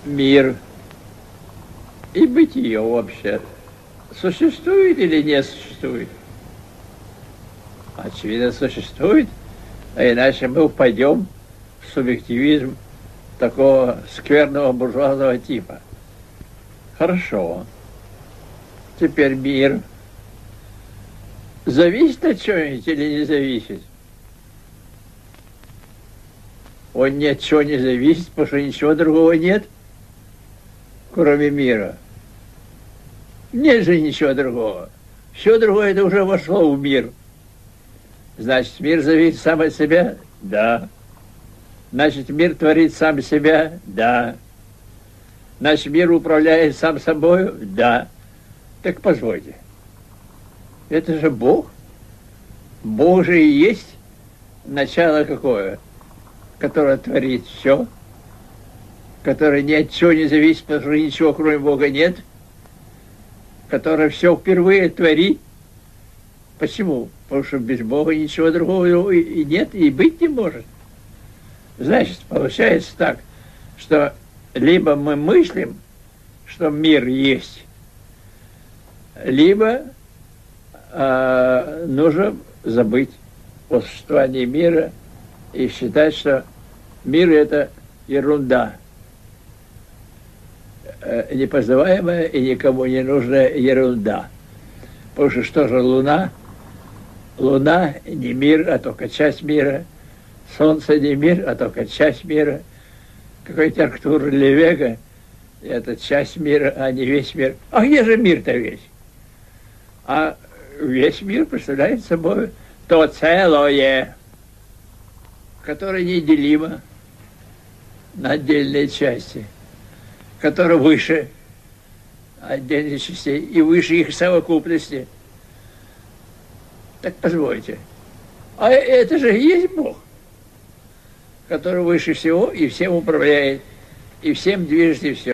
мир и бытие вообще существует или не существует? Очевидно, существует, а иначе мы упадем в субъективизм такого скверного буржуазного типа. Хорошо. Теперь мир зависит от чего-нибудь или не зависит? Он ни от чего не зависит, потому что ничего другого нет, кроме мира. Нет же ничего другого. Все другое это уже вошло в мир. Значит, мир зависит сам от себя? Да. Значит, мир творит сам себя? Да. Значит, мир управляет сам собой? Да. Так позвольте. Это же Бог. Бог же и есть начало какое? Которое творит все. Которое ни от чего не зависит, потому что ничего кроме Бога нет. Которое все впервые творит. Почему? Потому что без Бога ничего другого и нет, и быть не может. Значит, получается так, что либо мы мыслим, что мир есть, либо нужно забыть о существовании мира и считать, что мир – это ерунда, непознаваемая и никому не нужная ерунда. Потому что же Луна? Луна не мир, а только часть мира. Солнце не мир, а только часть мира. Какой-то Артур Левега – это часть мира, а не весь мир. А где же мир-то весь? А весь мир представляет собой то целое, которое неделимо на отдельные части, которое выше отдельных частей и выше их совокупности. Так позвольте. А это же и есть Бог, который выше всего и всем управляет, и всем движет, и все.